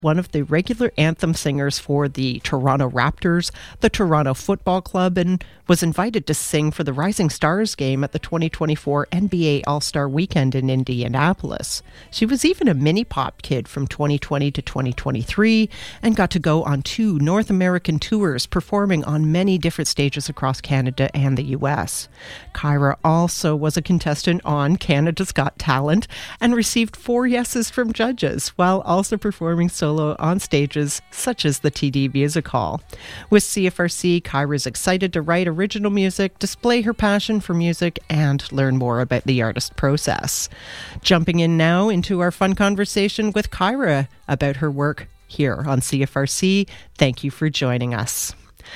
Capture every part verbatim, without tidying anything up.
one of the regular anthem singers for the Toronto Raptors, the Toronto Football Club, and was invited to sing for the Rising Stars game at the twenty twenty-four N B A All-Star Weekend in Indianapolis. She was even a mini pop kid from twenty twenty to twenty twenty-three and got to go on two North American tours, performing on many different stages across Canada and the U S. Kyra also was a contestant on Canada's Got Talent and received four yeses from judges, while also performing solo on stages such as the T D Music Hall. With C F R C, Kyra is excited to write original music, display her passion for music, and learn more about the artist process. Jumping in now into our fun conversation with Kyra about her work here on C F R C. Thank you for joining us.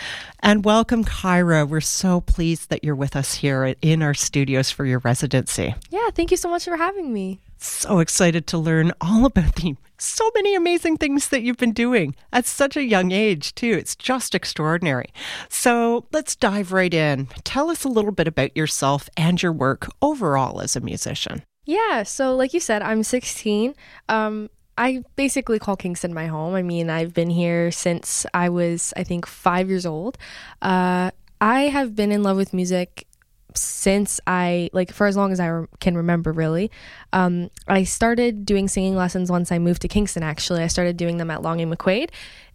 And welcome, Kyra. We're so pleased that you're with us here in our studios for your residency. Yeah, thank you so much for having me. So excited to learn all about the so many amazing things that you've been doing at such a young age, too. It's just extraordinary. So let's dive right in. Tell us a little bit about yourself and your work overall as a musician. Yeah, so like you said, I'm sixteen. Um, I basically call Kingston my home. I mean, I've been here since I was, I think, five years old. Uh, I have been in love with music since I, like, for as long as I re- can remember, really. Um, I started doing singing lessons once I moved to Kingston, actually. I started doing them at Long and McQuaid,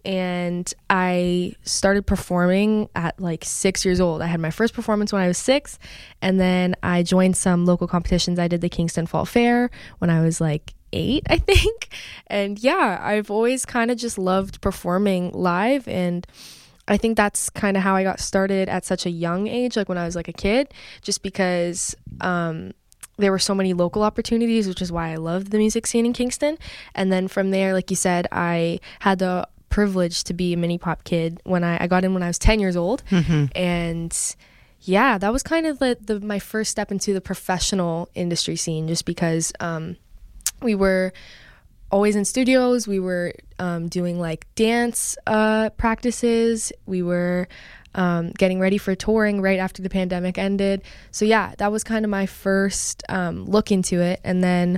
and I started performing at, like, six years old. I had my first performance when I was six, and then I joined some local competitions. I did the Kingston Fall Fair when I was, like, eight, I think. And, yeah, I've always kind of just loved performing live, and I think that's kind of how I got started at such a young age, like when I was like a kid, just because um, there were so many local opportunities, which is why I loved the music scene in Kingston. And then from there, like you said, I had the privilege to be a mini pop kid when I, I got in when I was ten years old. Mm-hmm. And yeah, that was kind of the, the my first step into the professional industry scene, just because um, we were always in studios. We were um, doing like dance uh, practices. We were um, getting ready for touring right after the pandemic ended. So yeah, that was kind of my first um, look into it. And then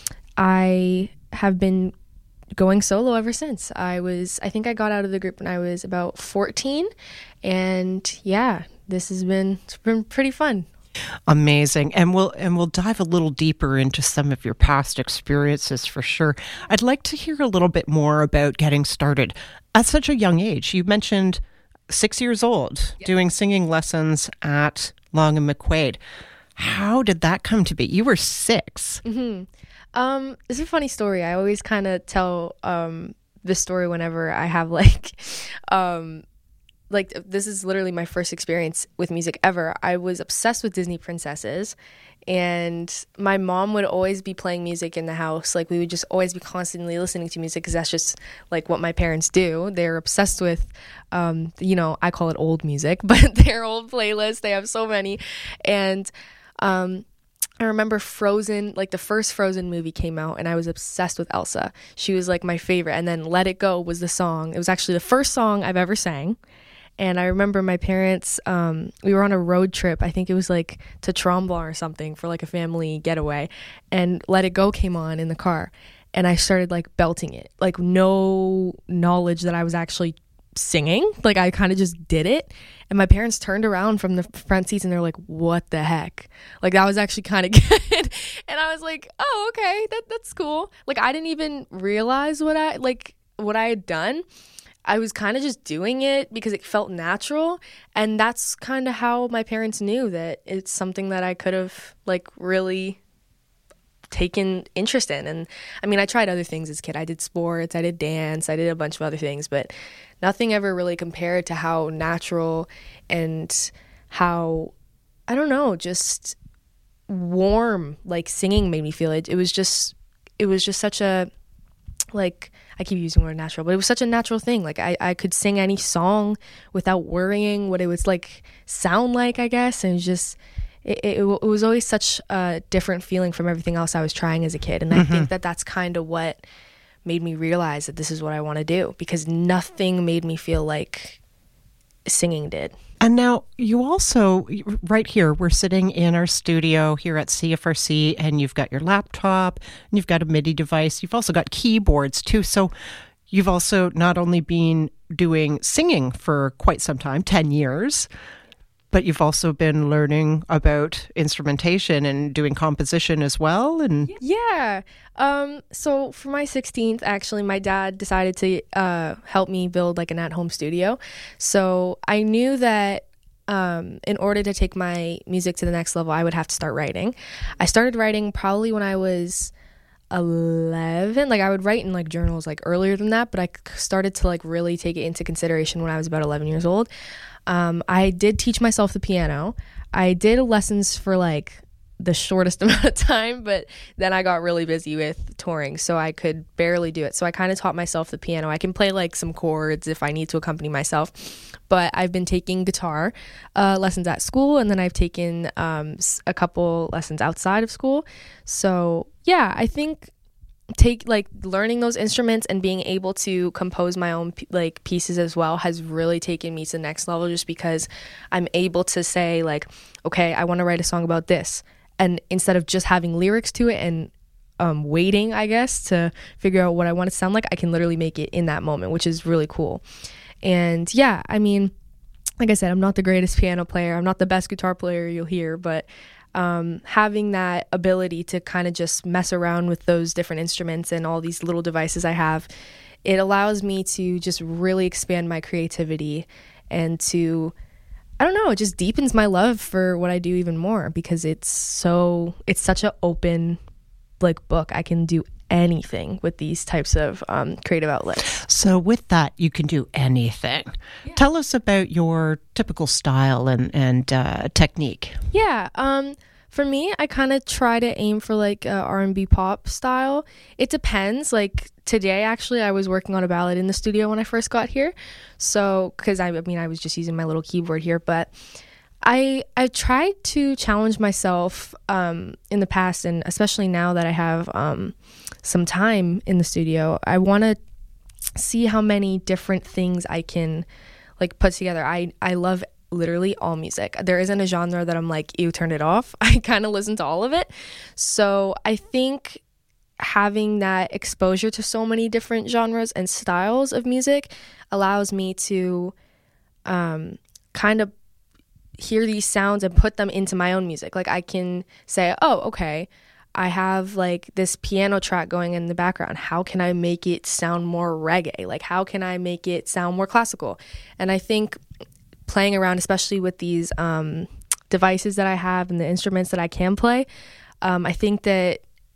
I have been going solo ever since. I was, I think I got out of the group when I was about fourteen. And yeah, this has been, it's been pretty fun. Amazing. And we'll and we'll dive a little deeper into some of your past experiences for sure. I'd like to hear a little bit more about getting started at such a young age. You mentioned six years old, yeah, doing singing lessons at Long and McQuaid. How did that come to be? You were six. Mm-hmm. Um, it's a funny story. I always kind of tell um, this story whenever I have like... Um, Like, this is literally my first experience with music ever. I was obsessed with Disney princesses, and my mom would always be playing music in the house. Like, we would just always be constantly listening to music because that's just, like, what my parents do. They're obsessed with, um, you know, I call it old music, but their old playlists. They have so many. And um, I remember Frozen, like, the first Frozen movie came out, and I was obsessed with Elsa. She was, like, my favorite. And then Let It Go was the song. It was actually the first song I've ever sang. And I remember my parents, um, we were on a road trip. I think it was like to Tremblant or something for like a family getaway. And Let It Go came on in the car. And I started like belting it. Like no knowledge that I was actually singing. Like I kind of just did it. And my parents turned around from the front seats and they're like, what the heck? Like that was actually kind of good. And I was like, oh, okay, that that's cool. Like I didn't even realize what I, like what I had done. I was kind of just doing it because it felt natural. And that's kind of how my parents knew that it's something that I could have like really taken interest in. And I mean, I tried other things as a kid. I did sports, I did dance, I did a bunch of other things, but nothing ever really compared to how natural and how, I don't know, just warm like singing made me feel. It, it was just, it was just such a, like, I keep using the word natural, but it was such a natural thing. Like I, I could sing any song without worrying what it was like sound like, I guess. And it was just, it, it, it was always such a different feeling from everything else I was trying as a kid. And mm-hmm. I think that that's kind of what made me realize that this is what I want to do, because nothing made me feel like singing did. And now you also, right here, we're sitting in our studio here at C F R C, and you've got your laptop, and you've got a MIDI device. You've also got keyboards too. So you've also not only been doing singing for quite some time, ten years, but you've also been learning about instrumentation and doing composition as well. And yeah. Um, so for my sixteenth, actually, my dad decided to uh, help me build like an at-home studio. So I knew that um, in order to take my music to the next level, I would have to start writing. I started writing probably when I was eleven. Like I would write in like journals like earlier than that, but I started to like really take it into consideration when I was about eleven years old. Um, I did teach myself the piano. I did lessons for like the shortest amount of time, but then I got really busy with touring, so I could barely do it. So I kind of taught myself the piano. I can play like some chords if I need to accompany myself, but I've been taking guitar uh, lessons at school, and then I've taken um, a couple lessons outside of school. So yeah, I think take like learning those instruments and being able to compose my own like pieces as well has really taken me to the next level, just because I'm able to say like, okay, I want to write a song about this, and instead of just having lyrics to it and um, waiting, I guess, to figure out what I want it to sound like, I can literally make it in that moment, which is really cool. And yeah, I mean, like I said, I'm not the greatest piano player, I'm not the best guitar player you'll hear, but Um, having that ability to kind of just mess around with those different instruments and all these little devices I have, it allows me to just really expand my creativity and to, I don't know, it just deepens my love for what I do even more, because it's so, it's such an open like book. I can do anything with these types of um, creative outlets. So with that, you can do anything. Yeah. Tell us about your typical style and, and uh, technique. Yeah. Um, for me, I kind of try to aim for like uh, R and B pop style. It depends. Like today, actually, I was working on a ballad in the studio when I first got here. So, because I, I mean, I was just using my little keyboard here, but I I tried to challenge myself um, in the past, and especially now that I have um, some time in the studio, I want to see how many different things I can like put together. I, I love literally all music. There isn't a genre that I'm like, ew, turn it off. I kind of listen to all of it. So I think having that exposure to so many different genres and styles of music allows me to um, kind of hear these sounds and put them into my own music. Like I can say, oh, okay, I have like this piano track going in the background. How can I make it sound more reggae? Like how can I make it sound more classical? And I think playing around, especially with these um, devices that I have and the instruments that I can play, um, I think that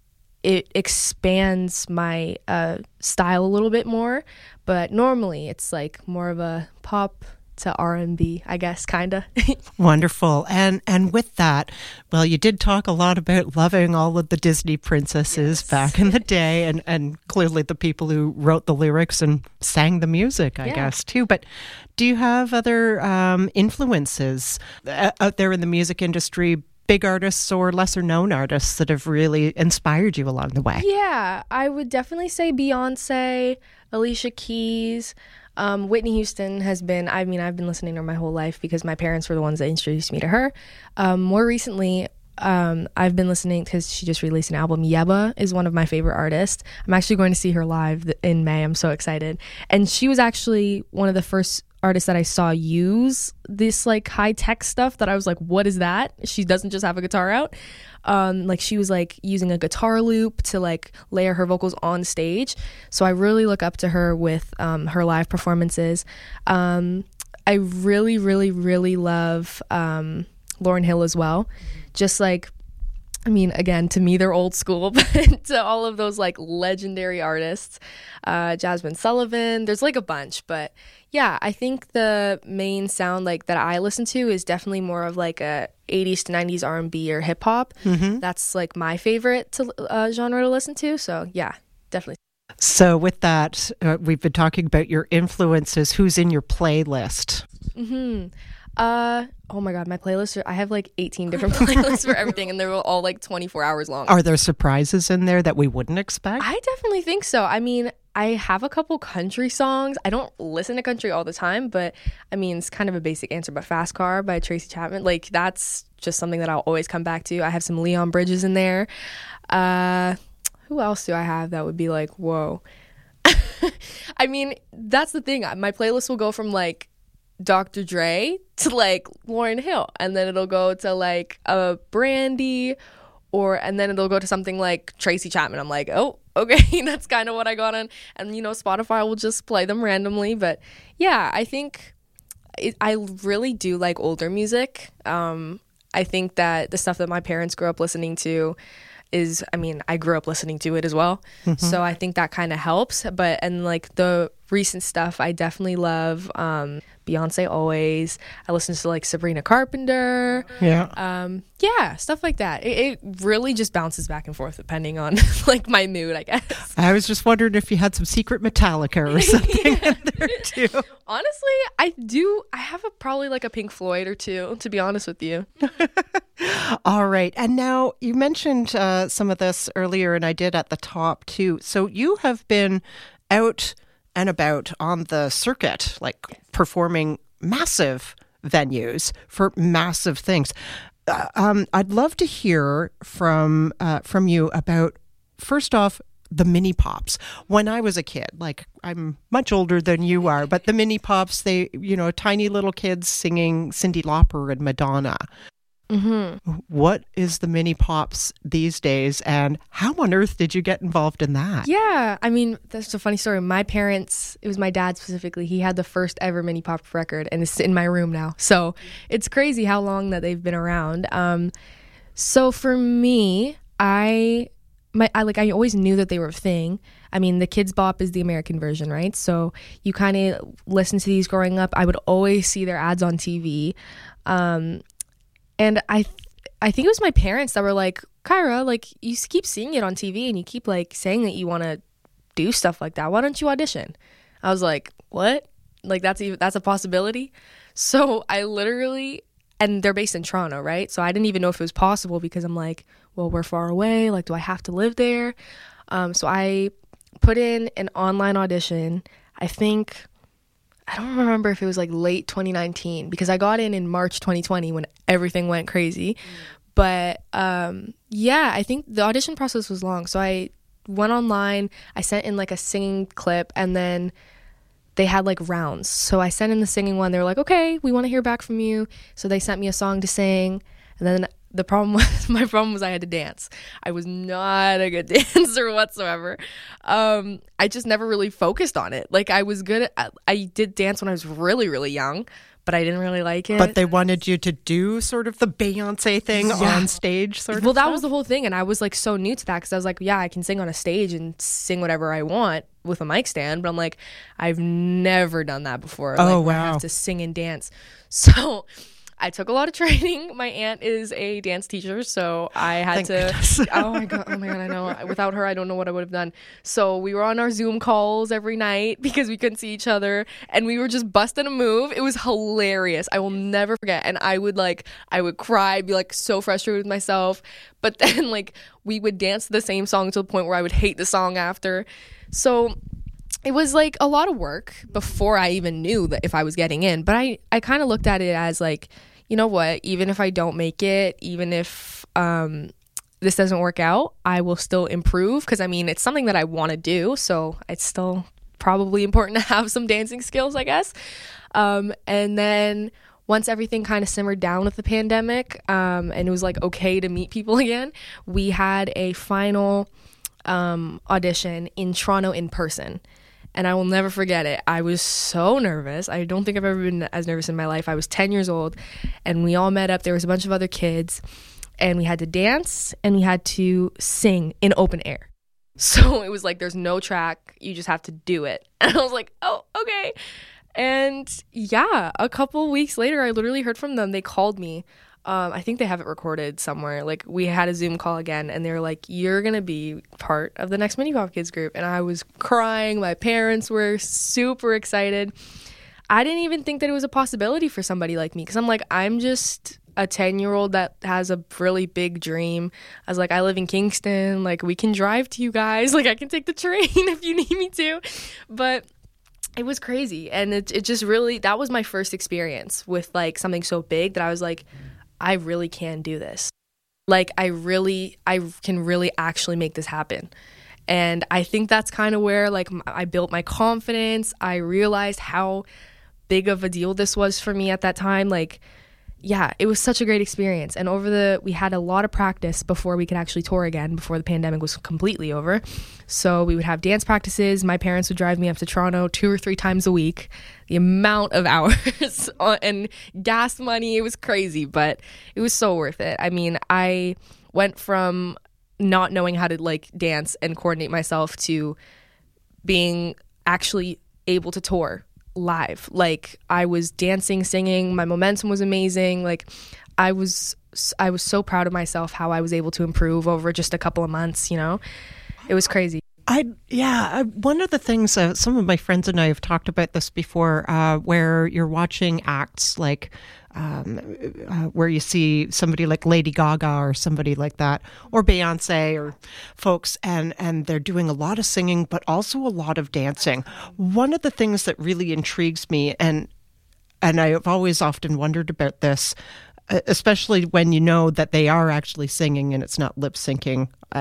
it expands my uh, style a little bit more. But normally it's like more of a pop to R and B, I guess, kind of. Wonderful. And and with that, well, you did talk a lot about loving all of the Disney princesses yes. back in the day, and, and clearly the people who wrote the lyrics and sang the music, I yeah. guess, too. But do you have other um, influences uh, out there in the music industry, big artists or lesser known artists that have really inspired you along the way? Yeah, I would definitely say Beyonce, Alicia Keys. Um, Whitney Houston has been, I mean, I've been listening to her my whole life because my parents were the ones that introduced me to her. Um, more recently, um, I've been listening because she just released an album. Yebba is one of my favorite artists. I'm actually going to see her live in May. I'm so excited. And she was actually one of the first artists that I saw use this like high tech stuff that I was like, what is that? She doesn't just have a guitar out. Um, like she was like using a guitar loop to like layer her vocals on stage. So I really look up to her with um, her live performances. Um, I really, really, really love um, Lauryn Hill as well. Mm-hmm. Just like, I mean, again, to me, they're old school, but to all of those like legendary artists, uh, Jasmine Sullivan, there's like a bunch, but yeah, I think the main sound like that I listen to is definitely more of like a eighties to nineties R and B or hip hop. Mm-hmm. That's like my favorite to, uh, genre to listen to. So yeah, definitely. So with that, uh, we've been talking about your influences. Who's in your playlist? Mm-hmm. Uh, oh my God, my playlists are, I have like eighteen different playlists for everything, and they're all like twenty-four hours long. Are there surprises in there that we wouldn't expect? I definitely think so. I mean, I have a couple country songs. I don't listen to country all the time, but I mean, it's kind of a basic answer, but Fast Car by Tracy Chapman, like that's just something that I'll always come back to. I have some Leon Bridges in there. Uh, who else do I have that would be like, whoa? I mean, that's the thing. My playlist will go from like Doctor Dre to like Lauryn Hill, and then it'll go to like a Brandy, or and then it'll go to something like Tracy Chapman. I'm like, oh, okay, that's kind of what I got on. And you know, Spotify will just play them randomly. But yeah, I think it, I really do like older music. Um, I think that the stuff that my parents grew up listening to is, I mean, I grew up listening to it as well. Mm-hmm. So I think that kind of helps. But, and like the recent stuff, I definitely love um, Beyonce Always. I listen to like Sabrina Carpenter. Yeah. Um, yeah, stuff like that. It, it really just bounces back and forth depending on like my mood, I guess. I was just wondering if you had some secret Metallica or something yeah. in there too. Honestly, I do. I have a, probably like a Pink Floyd or two, to be honest with you. All right. And now you mentioned uh, some of this earlier, and I did at the top too. So you have been out and about on the circuit, like performing massive venues for massive things. Uh, um, I'd love to hear from uh, from you about, first off, the mini pops. When I was a kid, like I'm much older than you are, but the mini pops, they, you know, tiny little kids singing Cyndi Lauper and Madonna. Mm-hmm. What is the mini pops these days, and how on earth did you get involved in that? Yeah, I mean, that's a funny story. My parents, it was my dad specifically, he had the first ever mini pop record, and it's in my room now. So it's crazy how long that they've been around. Um, so for me, I, my, I like, I always knew that they were a thing. I mean, the Kids Bop is the American version, right? So you kind of listen to these growing up. I would always see their ads on T V. Um, And I th- I think it was my parents that were like, Kyra, like, you keep seeing it on T V and you keep, like, saying that you want to do stuff like that. Why don't you audition? I was like, what? Like, that's even, that's a possibility? So I literally, and they're based in Toronto, right? So I didn't even know if it was possible because I'm like, well, we're far away. Like, do I have to live there? Um, so I put in an online audition. I think... I don't remember if it was like late twenty nineteen because I got in in March twenty twenty when everything went crazy. Mm. But um, yeah, I think the audition process was long. So I went online, I sent in like a singing clip, and then they had like rounds. So I sent in the singing one. They were like, okay, we want to hear back from you. So they sent me a song to sing. And then the problem was, my problem was I had to dance. I was not a good dancer whatsoever. Um, I just never really focused on it. Like I was good at, I did dance when I was really, really young, but I didn't really like it. But they wanted you to do sort of the Beyonce thing yeah. on stage sort of Well, that stuff? was the whole thing. And I was like so new to that because I was like, yeah, I can sing on a stage and sing whatever I want with a mic stand. But I'm like, I've never done that before. Oh, like, wow. I have to sing and dance. So I took a lot of training. My aunt is a dance teacher, so I had Thank to. oh my god! Oh my god! I know. Without her, I don't know what I would have done. So we were on our Zoom calls every night because we couldn't see each other, and we were just busting a move. It was hilarious. I will never forget. And I would like, I would cry, be like so frustrated with myself. But then like we would dance the same song to the point where I would hate the song after. So it was like a lot of work before I even knew that if I was getting in. But I, I kind of looked at it as like, you know what, even if I don't make it, even if um, this doesn't work out, I will still improve. Because, I mean, it's something that I want to do. So it's still probably important to have some dancing skills, I guess. Um, and then once everything kind of simmered down with the pandemic um, and it was like okay to meet people again, we had a final um, audition in Toronto in person. And I will never forget it. I was so nervous. I don't think I've ever been as nervous in my life. I was ten years old, and we all met up. There was a bunch of other kids, and we had to dance, and we had to sing in open air. So it was like there's no track. You just have to do it. And I was like, oh, okay. And yeah, a couple weeks later, I literally heard from them. They called me. Um, I think they have it recorded somewhere. Like, we had a Zoom call again, and they were like, you're going to be part of the next Mini Pop Kids group. And I was crying. My parents were super excited. I didn't even think that it was a possibility for somebody like me because I'm like, I'm just a ten-year-old that has a really big dream. I was like, I live in Kingston. Like, we can drive to you guys. Like, I can take the train if you need me to. But it was crazy. And it, it just really, that was my first experience with, like, something so big that I was like, I really can do this. Like, I really, I can really actually make this happen. And I think that's kind of where like I built my confidence. I realized how big of a deal this was for me at that time. Like, yeah, it was such a great experience. And over the, we had a lot of practice before we could actually tour again, before the pandemic was completely over. So we would have dance practices. My parents would drive me up to Toronto two or three times a week. The amount of hours and gas money, it was crazy, but it was so worth it. I mean, I went from not knowing how to like dance and coordinate myself to being actually able to tour live. Like, I was dancing, singing, my momentum was amazing. Like, I was I was so proud of myself how I was able to improve over just a couple of months, you know. It was crazy. I yeah, I, one of the things uh, some of my friends and I have talked about this before, uh, where you're watching acts like um, uh, where you see somebody like Lady Gaga or somebody like that, or Beyonce or folks, and and they're doing a lot of singing, but also a lot of dancing. One of the things that really intrigues me, and and I've always often wondered about this, especially when you know that they are actually singing and it's not lip syncing. Uh,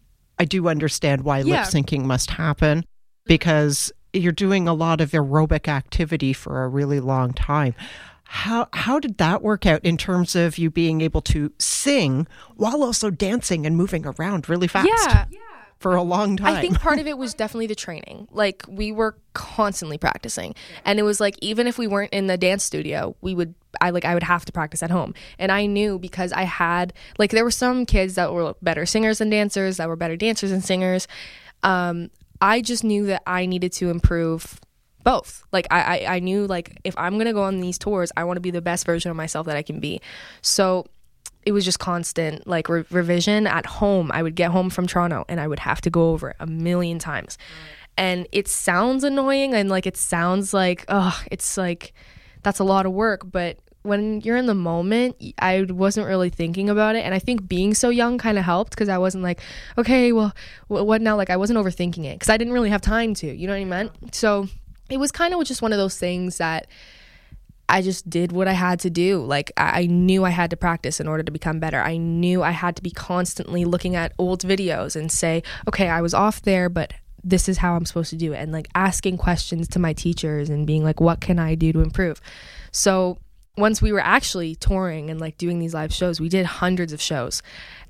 I do understand why Yeah. lip syncing must happen, because you're doing a lot of aerobic activity for a really long time. How how did that work out in terms of you being able to sing while also dancing and moving around really fast Yeah. for a long time? I think part of it was definitely the training. Like, we were constantly practicing. And it was like, even if we weren't in the dance studio, we would I like I would have to practice at home. And I knew, because I had like there were some kids that were better singers than dancers, that were better dancers than singers. Um, I just knew that I needed to improve both. Like, I, I, I knew, like, if I'm gonna go on these tours, I want to be the best version of myself that I can be. So it was just constant like re- revision at home. I would get home from Toronto and I would have to go over it a million times. And it sounds annoying, and like it sounds like, oh, it's like that's a lot of work, but when you're in the moment, I wasn't really thinking about it. And I think being so young kind of helped, because I wasn't like, okay, well, wh- what now? Like, I wasn't overthinking it because I didn't really have time to, you know what I meant? So it was kind of just one of those things that I just did what I had to do. Like, I, I knew I had to practice in order to become better. I knew I had to be constantly looking at old videos and say, okay, I was off there, but this is how I'm supposed to do it. And like asking questions to my teachers and being like, what can I do to improve? So once we were actually touring and like doing these live shows, we did hundreds of shows,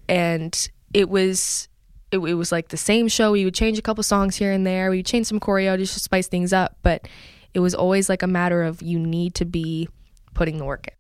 and it was it, it was like the same show. We would change a couple songs here and there. We would change some choreo just to spice things up, but it was always like a matter of you need to be putting the work in.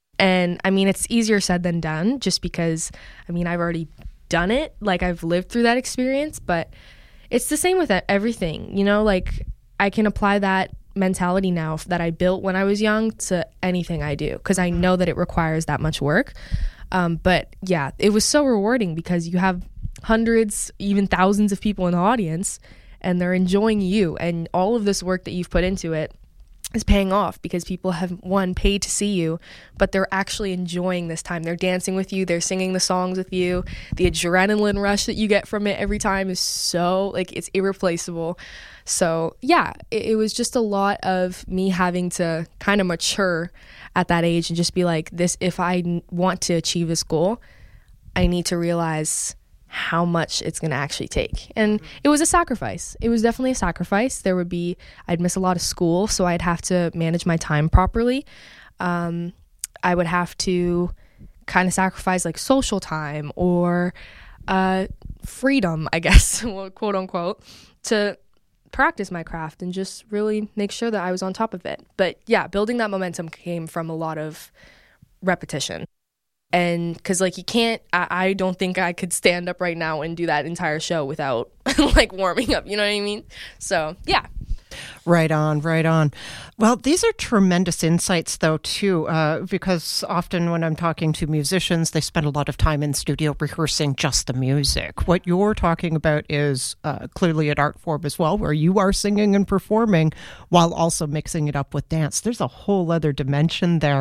And I mean, it's easier said than done, just because I mean, I've already done it. Like, I've lived through that experience, but it's the same with everything, you know, like I can apply that mentality now that I built when I was young to anything I do, because I know that it requires that much work. Um, but yeah, it was so rewarding because you have hundreds, even thousands of people in the audience, and they're enjoying you, and all of this work that you've put into it is paying off, because people have, one, paid to see you, but they're actually enjoying this time. They're dancing with you, they're singing the songs with you. The adrenaline rush that you get from it every time is so, like, it's irreplaceable. So yeah, it, it was just a lot of me having to kind of mature at that age and just be like, this, if I n- want to achieve this goal, I need to realize how much it's going to actually take. And it was a sacrifice. It was definitely a sacrifice. There would be, I'd miss a lot of school, so I'd have to manage my time properly. Um, I would have to kind of sacrifice like social time or uh, freedom, I guess, quote unquote, to practice my craft and just really make sure that I was on top of it. But yeah, building that momentum came from a lot of repetition. And because like you can't, I, I don't think I could stand up right now and do that entire show without like warming up, you know what I mean? So yeah. Right on, right on. Well, these are tremendous insights, though, too, uh, because often when I'm talking to musicians, they spend a lot of time in studio rehearsing just the music. What you're talking about is uh, clearly an art form as well, where you are singing and performing while also mixing it up with dance. There's a whole other dimension there.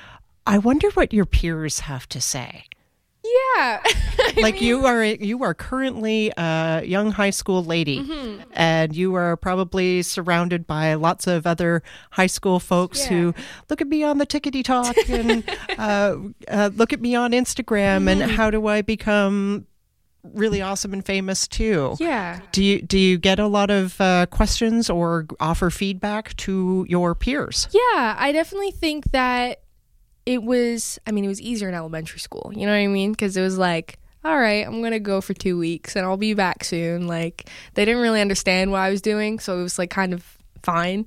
I wonder what your peers have to say. Yeah. Like mean, you are you are currently a young high school lady, mm-hmm. and you are probably surrounded by lots of other high school folks yeah. who look at me on the Tickety Talk and uh, uh, look at me on Instagram, mm-hmm. and how do I become really awesome and famous too. Yeah. Do you do you get a lot of uh, questions or offer feedback to your peers? Yeah, I definitely think that it was, I mean, it was easier in elementary school. You know what I mean? Because it was like, all right, I'm going to go for two weeks and I'll be back soon. Like, they didn't really understand what I was doing, so it was like kind of fine.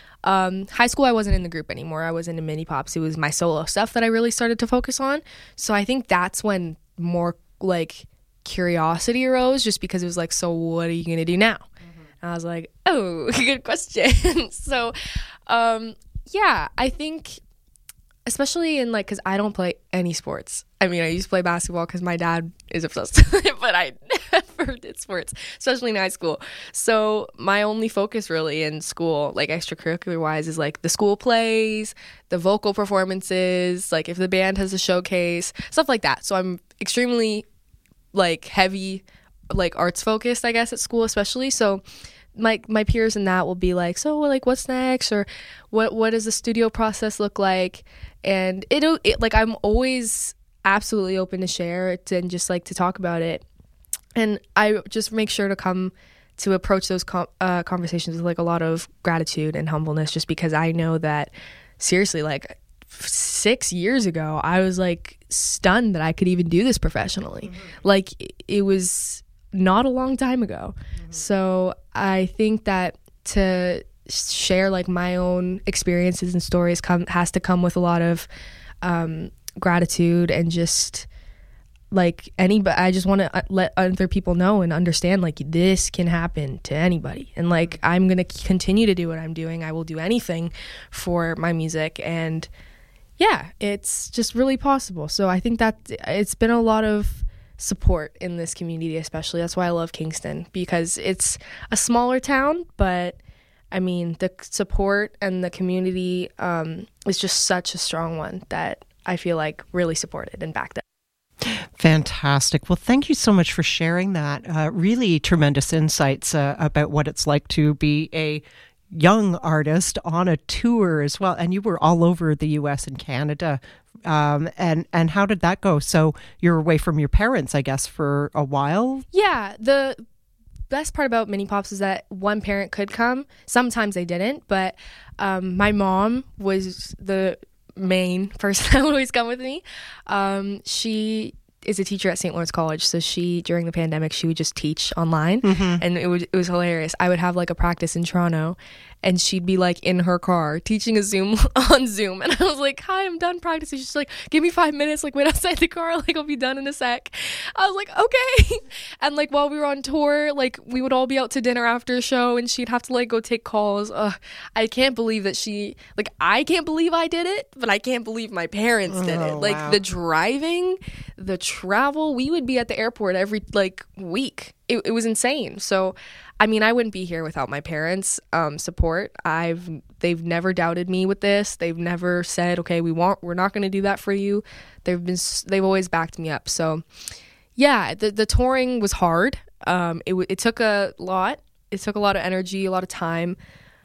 Um, high school, I wasn't in the group anymore. I was into Mini Pops. It was my solo stuff that I really started to focus on. So I think that's when more like curiosity arose, just because it was like, so what are you going to do now? Mm-hmm. And I was like, oh, good question. so, um, yeah, I think especially in like, because I don't play any sports. I mean, I used to play basketball because my dad is obsessed with it, but I never did sports, especially in high school. So my only focus really in school, like extracurricular wise, is like the school plays, the vocal performances, like if the band has a showcase, stuff like that. So I'm extremely like heavy, like arts focused, I guess, at school especially. So my my peers in that will be like, so like what's next, or what what does the studio process look like? And it'll it, like I'm always absolutely open to share it and just like to talk about it. And I just make sure to come to approach those com- uh, conversations with like a lot of gratitude and humbleness, just because I know that seriously, like six years ago, I was like stunned that I could even do this professionally. Mm-hmm. Like it was not a long time ago. Mm-hmm. So I think that to share like my own experiences and stories come has to come with a lot of um, gratitude and just like anybody. I just want to let other people know and understand like this can happen to anybody, and like I'm gonna continue to do what I'm doing. I will do anything for my music, and yeah, it's just really possible. So I think that it's been a lot of support in this community, especially. That's why I love Kingston, because it's a smaller town, but I mean the support and the community um, is just such a strong one that I feel like really supported and backed up. Fantastic. Well, thank you so much for sharing that. Uh, really tremendous insights uh, about what it's like to be a young artist on a tour as well. And you were all over the U S and Canada. Um, and, and how did that go? So you're away from your parents, I guess, for a while? Yeah. The best part about Mini Pops is that one parent could come. Sometimes they didn't, but um, my mom was the main person that would always come with me. Um, she is a teacher at Saint Lawrence College, so she during the pandemic she would just teach online. Mm-hmm. And it, would, it was hilarious. I would have like a practice in Toronto and she'd be like in her car teaching a Zoom on Zoom, and I was like, hi, I'm done practicing. She's like, give me five minutes, like wait outside the car, like I'll be done in a sec. I was like, okay. And like while we were on tour, like we would all be out to dinner after a show and she'd have to like go take calls. Ugh, I can't believe that she like I can't believe I did it, but I can't believe my parents did oh, it. Like wow. The driving, the travel, we would be at the airport every like week. It, it was insane. So I mean, I wouldn't be here without my parents' um, support. I've they've never doubted me with this. They've never said, "Okay, we want we're not going to do that for you." They've been they've always backed me up. So, yeah, the the touring was hard. Um, it it took a lot. It took a lot of energy, a lot of time.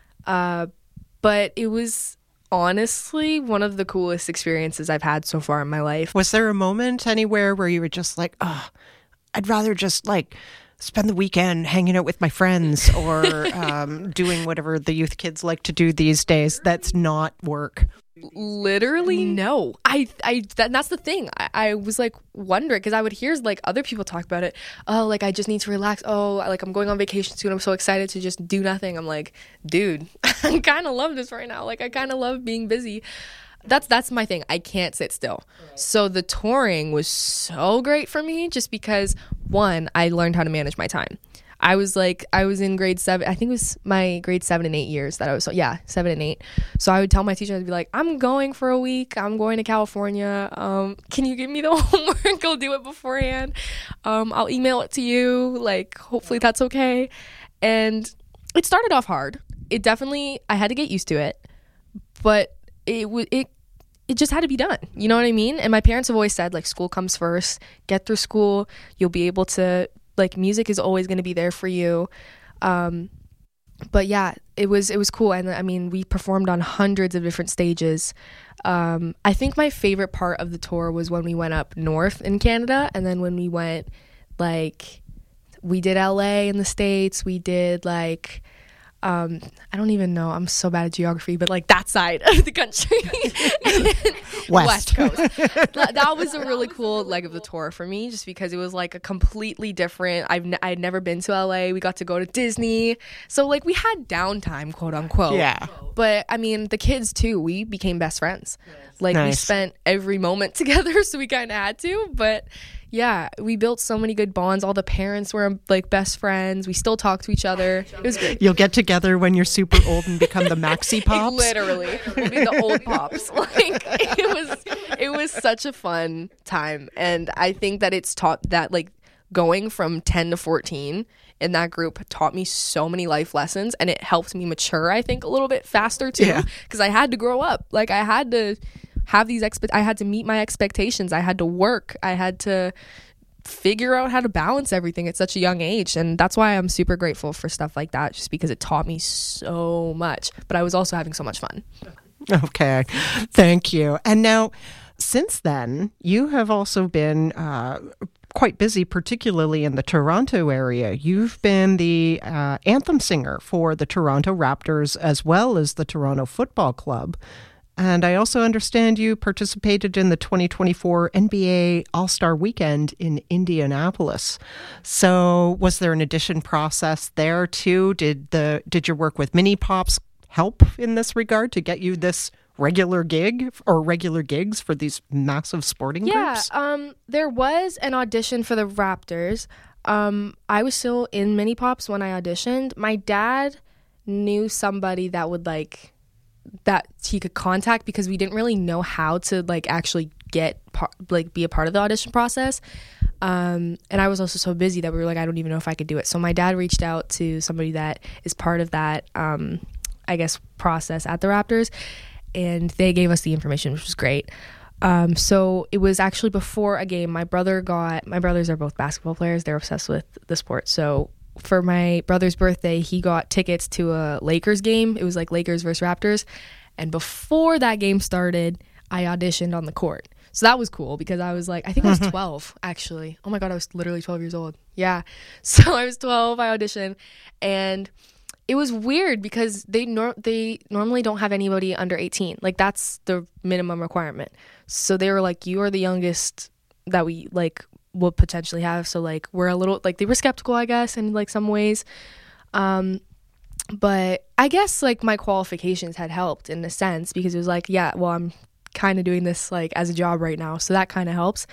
Uh, but it was honestly one of the coolest experiences I've had so far in my life. Was there a moment anywhere where you were just like, "Oh, I'd rather just like spend the weekend hanging out with my friends or um, doing whatever the youth kids like to do these days that's not work"? Literally no. I I that, that's the thing. I, I was like wondering, because I would hear like other people talk about it. Oh, like I just need to relax. Oh, like I'm going on vacation soon. I'm so excited to just do nothing. I'm like, dude, I kind of love this right now. Like I kind of love being busy. That's that's my thing. I can't sit still. Right. So the touring was so great for me, just because one, I learned how to manage my time. I was like, I was in grade seven. I think it was my grade seven and eight years that I was, so yeah, seven and eight. So I would tell my teacher, I'd be like, I'm going for a week. I'm going to California. Um, can you give me the homework? I'll do it beforehand. Um, I'll email it to you. Like, hopefully that's okay. And it started off hard. It definitely, I had to get used to it, but it would, it, it just had to be done. You know what I mean? And my parents have always said, like, school comes first. Get through school. You'll be able to, like, music is always going to be there for you. Um, but yeah, it was it was cool. And I mean, we performed on hundreds of different stages. Um, I think my favorite part of the tour was when we went up north in Canada, and then when we went like we did L A in the States. We did like um I don't even know, I'm so bad at geography, but like that side of the country. West. West Coast. that, that was a really cool leg of the tour for me, just because it was like a completely different, I've n- I'd never been to L A. We got to go to Disney, so like we had downtime, quote unquote. Yeah. But I mean, the kids too, we became best friends. Like Nice. we spent every moment together, so we kind of had to. But yeah, we built so many good bonds. All the parents were like best friends. We still talk to each other. It was great. You'll get together when you're super old and become the maxi pops. Literally, we'll be the old pops. Like it was, it was such a fun time, and I think that it's taught that like going from ten to fourteen in that group taught me so many life lessons, and it helped me mature, I think, a little bit faster too, Yeah. because I had to grow up. Like I had to have these expect I had to meet my expectations. I had to work. I had to figure out how to balance everything at such a young age, and that's why I'm super grateful for stuff like that, just because it taught me so much. But I was also having so much fun. Okay, thank you. And now, since then, you have also been uh, quite busy, particularly in the Toronto area. You've been the uh, anthem singer for the Toronto Raptors as well as the Toronto Football Club. And I also understand you participated in the twenty twenty-four N B A All-Star Weekend in Indianapolis. So was there an audition process there too? Did the did your work with Mini Pops help in this regard to get you this regular gig or regular gigs for these massive sporting Yeah, groups? um, there was an audition for the Raptors. Um, I was still in Mini Pops when I auditioned. My dad knew somebody that would like that he could contact, because we didn't really know how to like actually get par- like be a part of the audition process. Um, and I was also so busy that we were like, I don't even know if I could do it. So my dad reached out to somebody that is part of that, um, I guess, process at the Raptors, and they gave us the information, which was great. Um, so it was actually before a game. My brother got, my brothers are both basketball players. They're obsessed with the sport. So for my brother's birthday, he got tickets to a Lakers game. It was like Lakers versus Raptors. And before that game started, I auditioned on the court. So that was cool, because I was like, I think I was twelve, actually. Oh my God, I was literally twelve years old. Yeah. So I was twelve, I auditioned, and it was weird because they nor- they normally don't have anybody under eighteen. Like that's the minimum requirement. So they were like, you are the youngest that we like will potentially have. So like we're a little like, they were skeptical, I guess, in like some ways. Um, but I guess like my qualifications had helped in a sense, because it was like, yeah, well, I'm kind of doing this like as a job right now. So that kind of helps.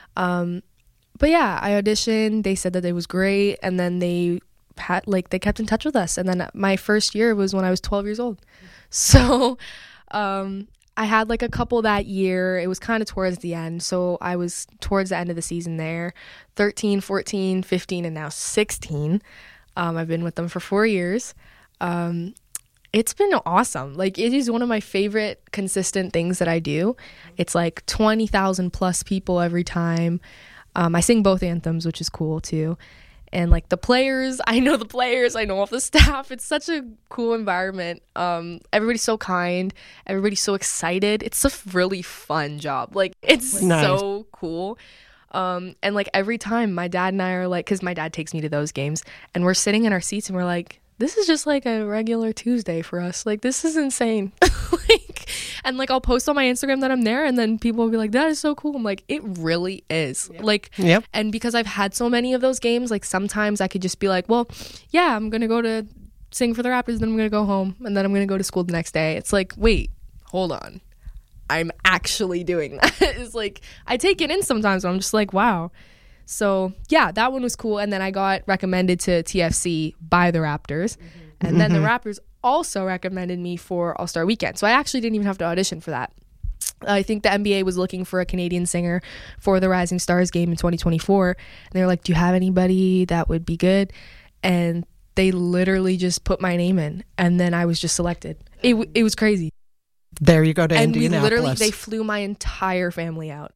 Um, but yeah, I auditioned, they said that it was great. And then they had like, they kept in touch with us. And then my first year was when I was twelve years old. So, um, I had like a couple that year. It was kind of towards the end. So I was towards the end of the season there, thirteen, fourteen, fifteen, and now sixteen. Um, I've been with them for four years. Um, it's been awesome. Like it is one of my favorite consistent things that I do. It's like twenty thousand plus people every time. Um, I sing both anthems, which is cool too. And like the players, I know the players, I know all the staff. It's such a cool environment. Um, everybody's so kind. Everybody's so excited. It's a really fun job. Like it's Nice. so cool. Um, and like every time my dad and I are like, cause my dad takes me to those games, and we're sitting in our seats and we're like, this is just like a regular Tuesday for us. Like this is insane. Like, and like I'll post on my Instagram that I'm there, and then people will be like, that is so cool. I'm like, it really is. Yep. Like, Yep. And because I've had so many of those games, like sometimes I could just be like, well, yeah, I'm going to go to sing for the Raptors, then I'm going to go home, and then I'm going to go to school the next day. It's like, wait, hold on. I'm actually doing that. It's like, I take it in sometimes, but I'm just like, wow. So yeah, that one was cool. And then I got recommended to T F C by the Raptors. Mm-hmm. And then the Raptors also recommended me for All-Star Weekend. So I actually didn't even have to audition for that. I think the N B A was looking for a Canadian singer for the Rising Stars game in twenty twenty-four. And they were like, do you have anybody that would be good? And they literally just put my name in. And then I was just selected. It, w- it was crazy. There you go to and Indianapolis. And we literally, they flew my entire family out.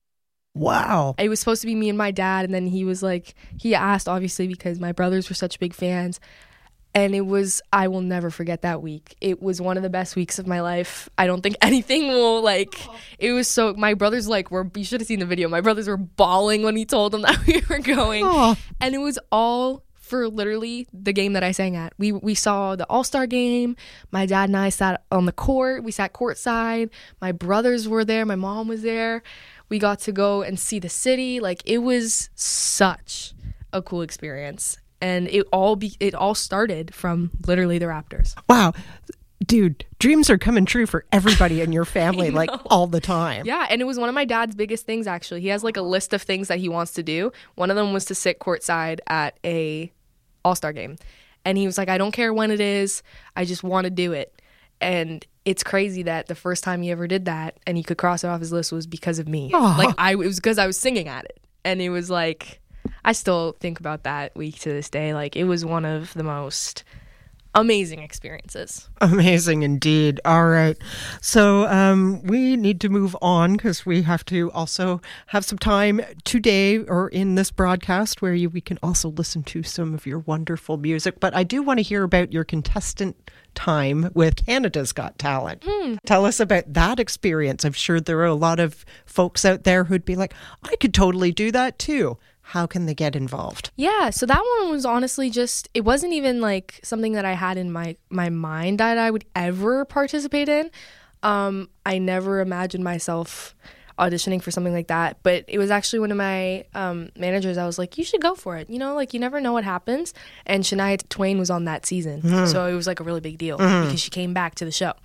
Wow. It was supposed to be me and my dad, and then he was like, he asked, obviously, because my brothers were such big fans, And it was, I will never forget that week. It was one of the best weeks of my life. I don't think anything will, like, it was so, my brothers, like, were, you should have seen the video. My brothers were bawling when he told them that we were going. Aww. And it was all for literally the game that I sang at. We we saw the All-Star game. My dad and I sat on the court. We sat courtside. My brothers were there. My mom was there. We got to go and see the city. Like, it was such a cool experience. And it all be it all started from literally the Raptors. Wow. Dude, dreams are coming true for everybody in your family, like all the time. Yeah, and it was one of my dad's biggest things, actually. He has like a list of things that he wants to do. One of them was to sit courtside at a All-Star game. And he was like, I don't care when it is. I just want to do it. And it's crazy that the first time he ever did that and he could cross it off his list was because of me. Aww. Like, I, it was because I was singing at it. And it was like, I still think about that week to this day. Like, it was one of the most amazing experiences. Amazing indeed. All right. So um, we need to move on because we have to also have some time today or in this broadcast where you, we can also listen to some of your wonderful music. But I do want to hear about your contestant time with Canada's Got Talent. Hmm. Tell us about that experience. I'm sure there are a lot of folks out there who'd be like, I could totally do that too. How can they get involved? Yeah, so that one was honestly just, it wasn't even like something that I had in my, my mind that I would ever participate in. Um, I never imagined myself auditioning for something like that, but it was actually one of my um, managers. I was like, you should go for it. You know, like, you never know what happens. And Shania Twain was on that season. Mm-hmm. So it was like a really big deal mm-hmm. because she came back to the show.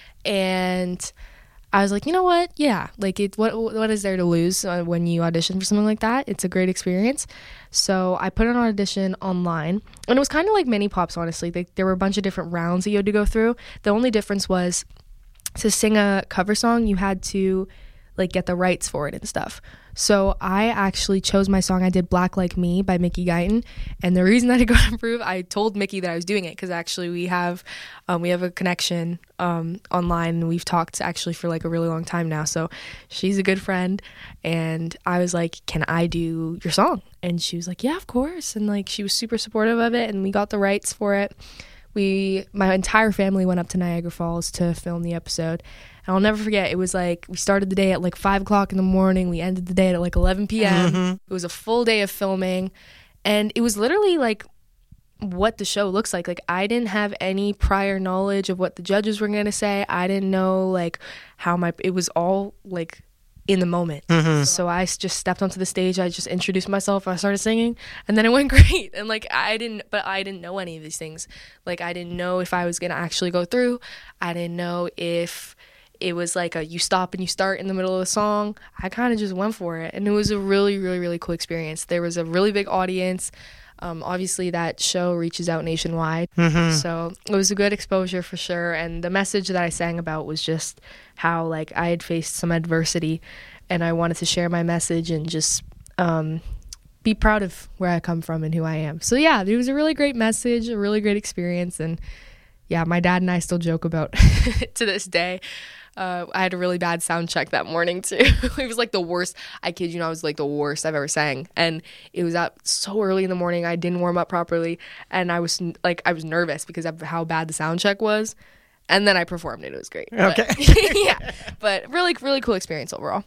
And I was like, you know what? Yeah, like, it, what what is there to lose uh, when you audition for something like that? It's a great experience. So I put an audition online, and it was kind of like mini pops, honestly. They, there were a bunch of different rounds that you had to go through. The only difference was to sing a cover song, you had to like get the rights for it and stuff. So I actually chose my song. I did Black Like Me by Mickey Guyton. And the reason that it got approved, I told Mickey that I was doing it because actually we have um, we have a connection um, online, and we've talked actually for like a really long time now. So she's a good friend. And I was like, can I do your song? And she was like, yeah, of course. And like, she was super supportive of it, and we got the rights for it. We, my entire family went up to Niagara Falls to film the episode. And I'll never forget, it was like, we started the day at like five o'clock in the morning. We ended the day at like eleven p.m. Mm-hmm. It was a full day of filming. And it was literally like what the show looks like. Like, I didn't have any prior knowledge of what the judges were going to say. I didn't know like how my, it was all like in the moment. Mm-hmm. So I just stepped onto the stage. I just introduced myself. I started singing, and then it went great. And like, I didn't, but I didn't know any of these things. Like, I didn't know if I was going to actually go through. I didn't know if it was like a you stop and you start in the middle of the song. I kind of just went for it, and it was a really, really, really cool experience. There was a really big audience. Um, obviously, that show reaches out nationwide, mm-hmm. so it was a good exposure for sure. And the message that I sang about was just how like I had faced some adversity, and I wanted to share my message and just um, be proud of where I come from and who I am. So yeah, it was a really great message, a really great experience, and yeah, my dad and I still joke about it to this day. Uh, I had a really bad sound check that morning too. It was like the worst. I kid you not, it was like the worst I've ever sang. And it was up so early in the morning. I didn't warm up properly. And I was like, I was nervous because of how bad the sound check was. And then I performed and it was great. Okay. But, yeah. But really, really cool experience overall.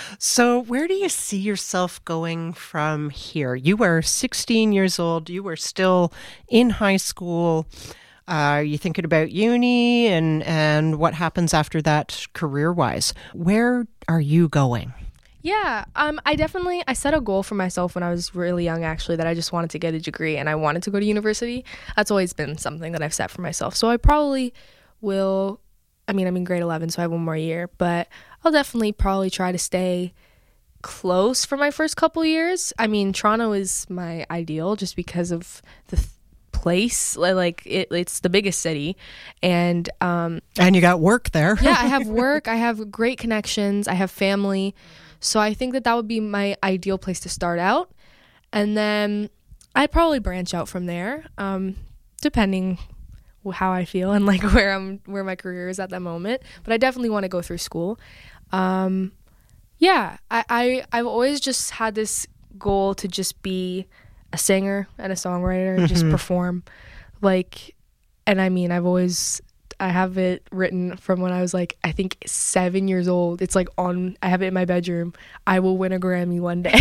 So where do you see yourself going from here? You were sixteen years old. You were still in high school. Uh, are you thinking about uni and, and what happens after that career-wise? Where are you going? Yeah, um, I definitely, I set a goal for myself when I was really young, actually, that I just wanted to get a degree and I wanted to go to university. That's always been something that I've set for myself. So I probably will, I mean, I'm in grade eleven, so I have one more year, but I'll definitely probably try to stay close for my first couple years. I mean, Toronto is my ideal just because of the th- place, like it, it's the biggest city, and um and you got work there. Yeah, I have work, I have great connections, I have family, so I think that that would be my ideal place to start out, and then I'd probably branch out from there, um depending how I feel and like where I'm where my career is at that moment. But I definitely want to go through school. um yeah I, I I've always just had this goal to just be a singer and a songwriter and mm-hmm. just perform. Like, and I mean, I've always, I have it written from when I was like, I think seven years old. It's like on, I have it in my bedroom. I will win a Grammy one day.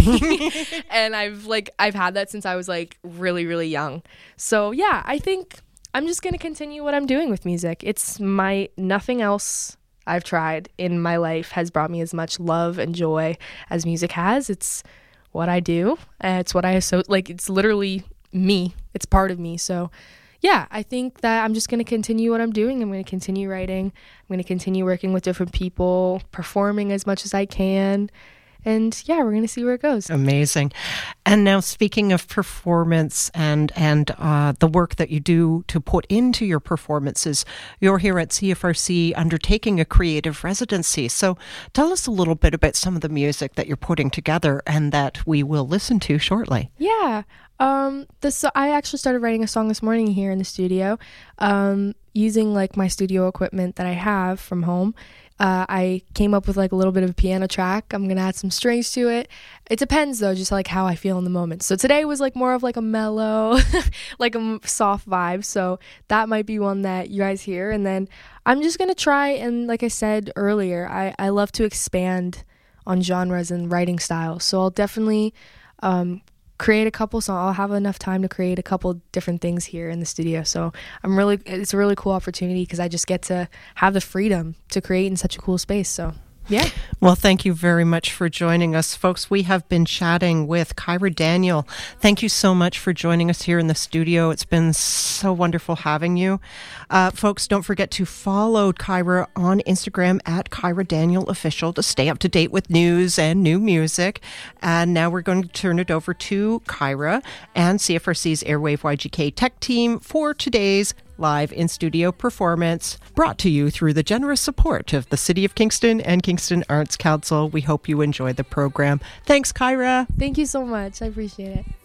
And I've like, I've had that since I was like really, really young. So yeah, I think I'm just going to continue what I'm doing with music. It's my, nothing else I've tried in my life has brought me as much love and joy as music has. It's what I do. Uh, it's what I associate, like it's literally me. It's part of me. So yeah, I think that I'm just going to continue what I'm doing. I'm going to continue writing. I'm going to continue working with different people, performing as much as I can. And yeah, we're going to see where it goes. Amazing. And now speaking of performance and and uh, the work that you do to put into your performances, you're here at C F R C undertaking a creative residency. So tell us a little bit about some of the music that you're putting together and that we will listen to shortly. Yeah. Um, this I actually started writing a song this morning here in the studio, um, using like my studio equipment that I have from home. Uh, I came up with like a little bit of a piano track. I'm gonna add some strings to it. It depends though, just like how I feel in the moment. So today was like more of like a mellow, like a soft vibe. So that might be one that you guys hear. And then I'm just gonna try and, like I said earlier, I I love to expand on genres and writing styles. So I'll definitely um, create a couple songs. I'll have enough time to create a couple different things here in the studio. So I'm really, it's a really cool opportunity because I just get to have the freedom to create in such a cool space. So yeah. Well, thank you very much for joining us, folks. We have been chatting with Kyra Daniel. Thank you so much for joining us here in the studio. It's been so wonderful having you. Uh, folks, don't forget to follow Kyra on Instagram at Kyra Daniel Official to stay up to date with news and new music. And now we're going to turn it over to Kyra and C F R C's Airwave Y G K Tech team for today's live in-studio performance, brought to you through the generous support of the City of Kingston and Kingston Arts Council. We hope you enjoy the program. Thanks, Kyra. Thank you so much. I appreciate it.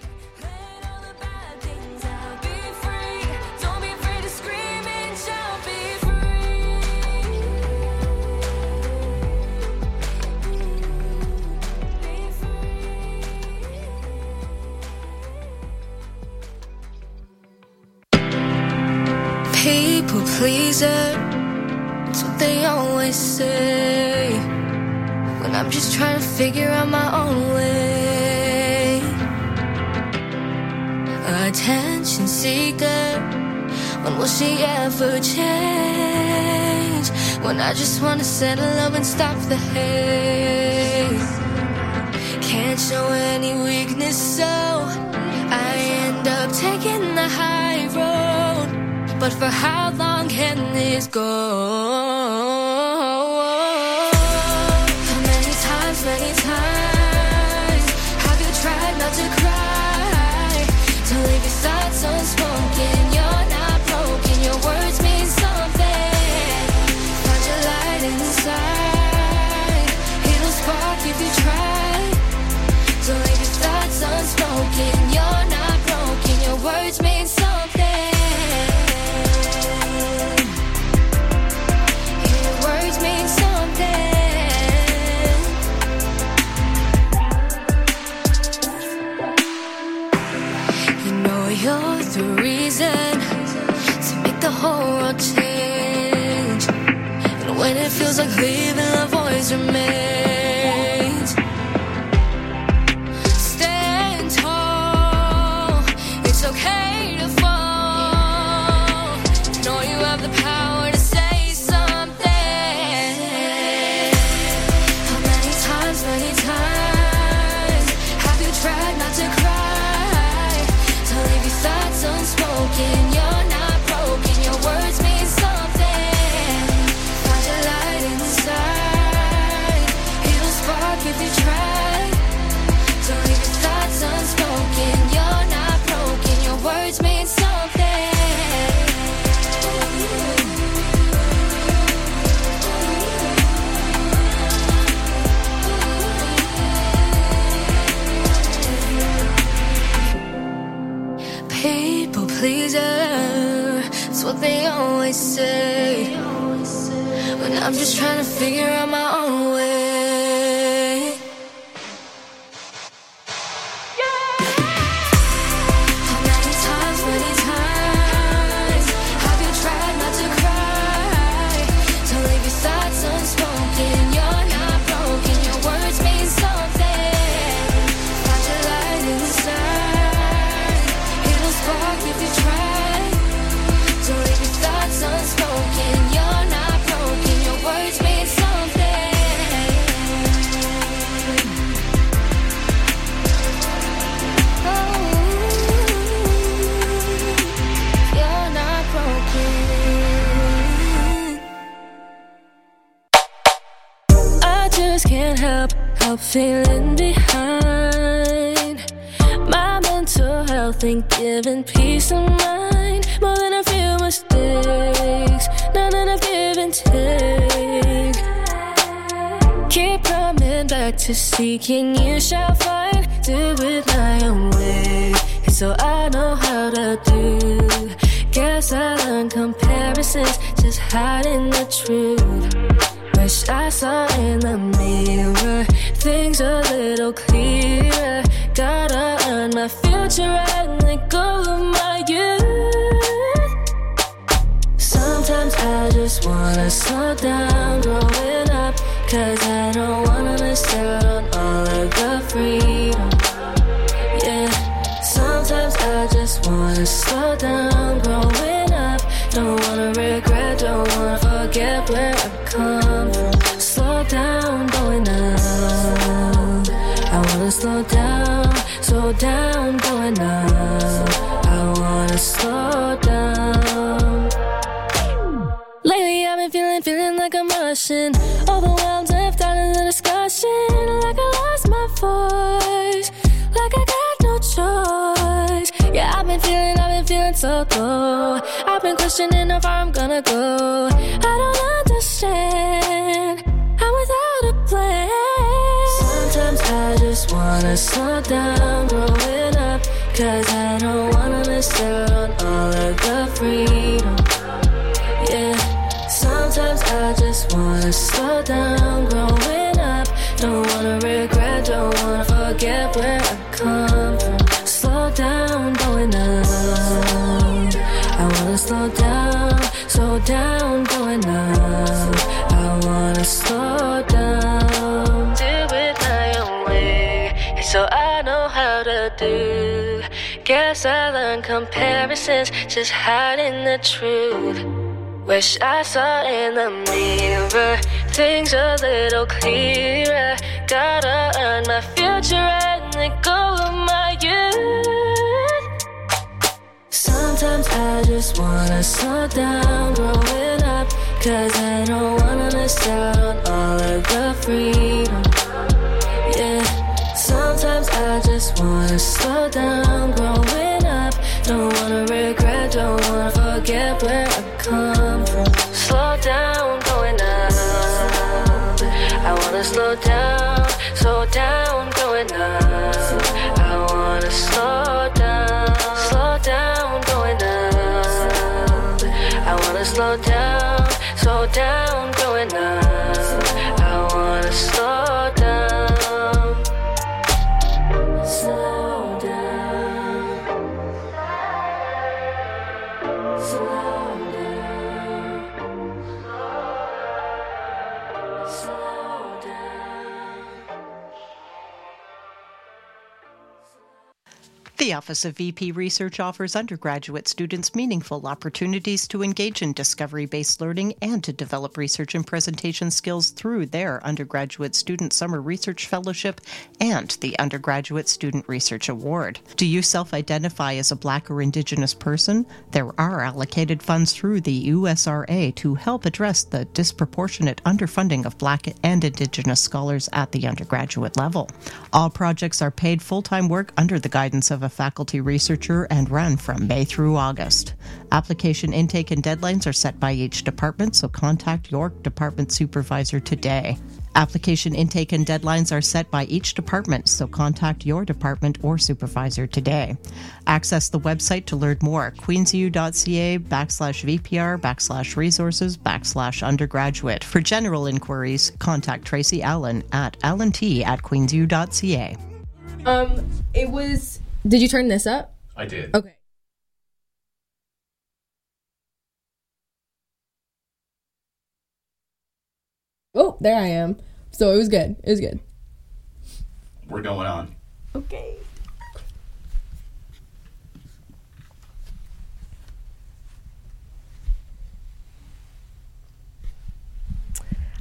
People pleaser, that's what they always say, when I'm just trying to figure out my own way. Attention seeker, when will she ever change? When I just wanna settle up and stop the hate. Can't show any weakness, so I end up taking the high road. But for how long can this go? How many times, many times have you tried not to cry? To leave your thoughts unspoken. You're not broken, your words mean something. Find your light inside, it'll spark if you try. To leave your thoughts unspoken. You're not broken, your words mean something. You're the reason to make the whole world change. And when it feels like leaving, a voice remains. Stand tall, it's okay to fall. Know you have the power to say something. How many times, many times have you tried not to cry? Thoughts unspoken, you're not broken, your words mean something. Find your light inside, it'll spark if you try. Don't leave your thoughts unspoken, you're not broken, your words mean something. People pleaser, that's what they always say, when I'm just trying to figure out my own way. How many times, many times just can't help, help feeling behind. My mental health ain't giving peace of mind. More than a few mistakes, none enough give and take. Keep coming back to seeking, you shall find. Do it my own way, and so I know how to do. Guess I learned comparisons, just hiding the truth. Wish I saw in the mirror things a little clearer. Gotta earn my future and let go of my youth. Sometimes I just wanna slow down, growing up, cause I don't wanna miss out on all of the freedom. Yeah, sometimes I just wanna slow down, growing up. Don't wanna regret, don't wanna forget where I've come from. Slow down, going up. I wanna slow down, slow down, going up. I wanna slow down. Lately I've been feeling, feeling like a Martian. Overwhelmed, left out of the discussion. Like I lost my voice, like I got no choice. Yeah, I've been feeling, I've been feeling so low. I've been questioning how far I'm gonna go. I don't understand, I'm without a plan. Sometimes I just wanna slow down, growing up, cause I don't wanna miss out on all of the freedom. Yeah, sometimes I just wanna slow down, growing up. Don't wanna regret, don't wanna forget where I've come from. Slow down, going up. I wanna slow down, slow down, going up. I wanna slow down. Do it my own way, and so I know how to do. Guess I learned comparisons, just hiding the truth. Wish I saw in the mirror things a little clearer. Gotta earn my future and let go of my youth. Sometimes I just wanna slow down, growing up, cause I don't wanna miss out on all of the freedom. Yeah, sometimes I just wanna slow down, growing up. Don't wanna regret, don't wanna forget where I've come from. Slow down, going up. I wanna slow down, slow down, going up. I wanna slow down, slow down, going up. I wanna slow down, slow down, going up. I wanna slow down, slow down, slow down, slow down. The Office of V P Research offers undergraduate students meaningful opportunities to engage in discovery-based learning and to develop research and presentation skills through their Undergraduate Student Summer Research Fellowship and the Undergraduate Student Research Award. Do you self-identify as a Black or Indigenous person? There are allocated funds through the U S R A to help address the disproportionate underfunding of Black and Indigenous scholars at the undergraduate level. All projects are paid full-time work under the guidance of a faculty researcher and run from May through August. Application intake and deadlines are set by each department, so contact your department supervisor today. Application intake and deadlines are set by each department, so contact your department or supervisor today. Access the website to learn more, queensu.ca backslash VPR backslash resources backslash undergraduate. For general inquiries, contact Tracy Allen at allent at queensu.ca. Um, it was... Did you turn this up? I did. Okay. Oh, there I am. So it was good. It was good. We're going on. Okay.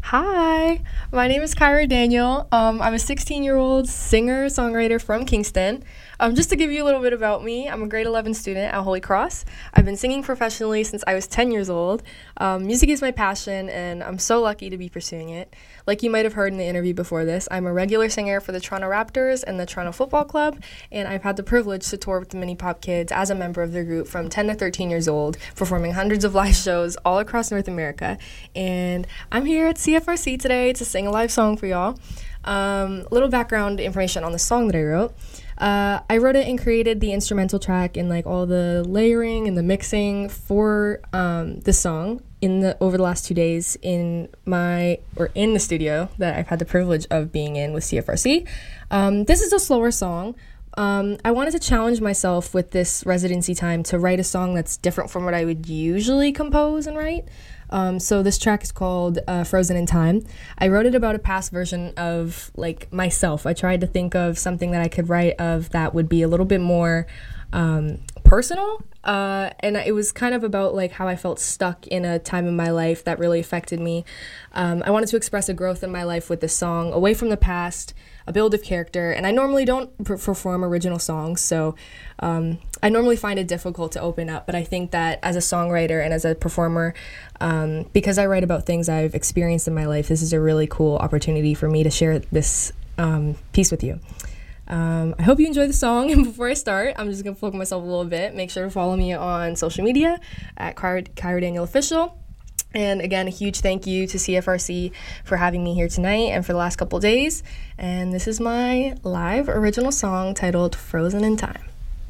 Hi, my name is Kyra Daniel. Um, I'm a sixteen-year-old singer-songwriter from Kingston. Um, just to give you a little bit about me, I'm a grade eleven student at Holy Cross. I've been singing professionally since I was ten years old. Um, music is my passion, and I'm so lucky to be pursuing it. Like you might have heard in the interview before this, I'm a regular singer for the Toronto Raptors and the Toronto Football Club, and I've had the privilege to tour with the Mini Pop Kids as a member of their group from ten to thirteen years old, performing hundreds of live shows all across North America. And I'm here at C F R C today to sing a live song for y'all. Um, a little background information on the song that I wrote. Uh, I wrote it and created the instrumental track and like all the layering and the mixing for um, the song in the over the last two days in my or in the studio that I've had the privilege of being in with C F R C. Um, this is a slower song. Um, I wanted to challenge myself with this residency time to write a song that's different from what I would usually compose and write. Um, so this track is called uh, Frozen in Time. I wrote it about a past version of like myself. I tried to think of something that I could write of that would be a little bit more um, personal. Uh, and it was kind of about like how I felt stuck in a time in my life that really affected me. Um, I wanted to express a growth in my life with this song, away from the past, a build of character. And I normally don't per- perform original songs, so um, I normally find it difficult to open up. But I think that as a songwriter and as a performer, um, because I write about things I've experienced in my life, this is a really cool opportunity for me to share this um, piece with you. Um, I hope you enjoy the song, and before I start, I'm just going to plug myself a little bit. Make sure to follow me on social media at Kyra, Kyra Daniel Official. And again, a huge thank you to C F R C for having me here tonight and for the last couple days. And this is my live original song titled Frozen in Time.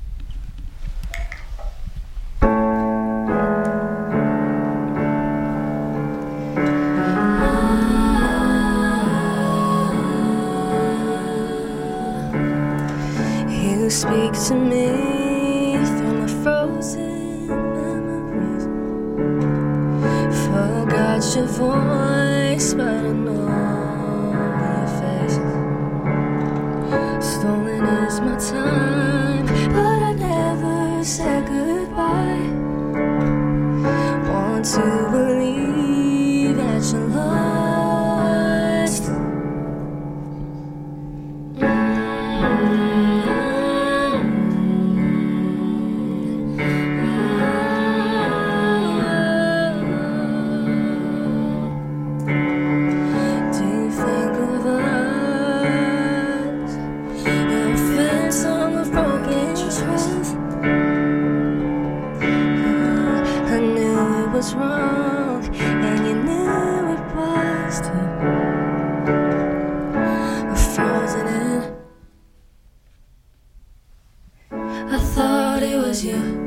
You speak to me through my frozen memories. Forgot your voice, but I know your face. Stolen is my time, but I never said goodbye. Want to believe that you're lost. Was wrong, and you knew it was too. We're frozen in. I thought it was you.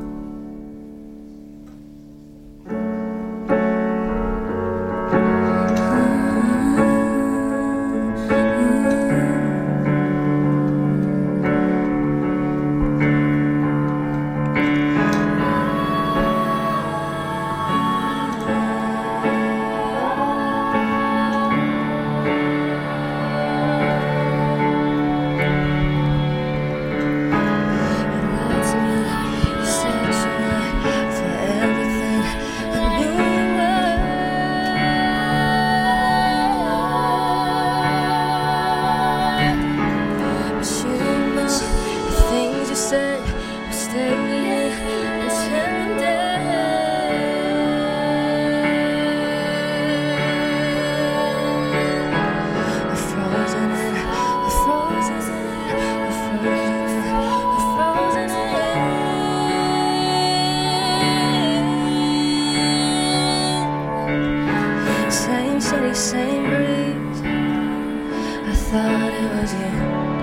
Same breeze. I thought it was you.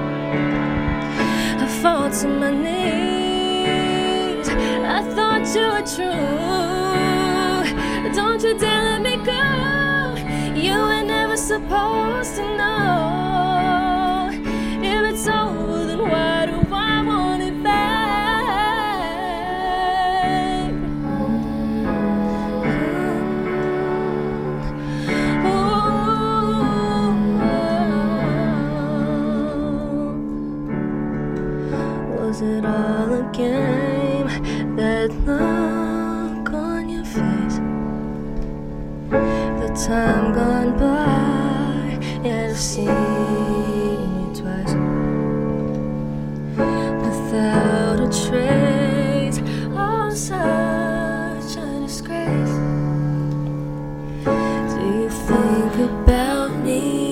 I fall to my knees. I thought you were true. Don't you dare let me go. You were never supposed to know. If it's over, then why do I want it back? Was it all a game? That look on your face. The time gone by, and I've seen you twice without a trace. Oh, such a disgrace. Do you think about me?